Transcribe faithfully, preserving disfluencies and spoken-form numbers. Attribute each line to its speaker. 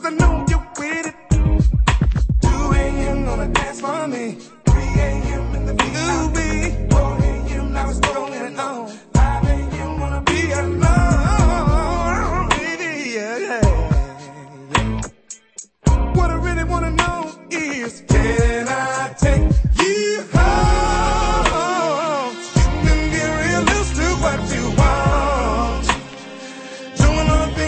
Speaker 1: I know you're with it. two a m gonna dance for me.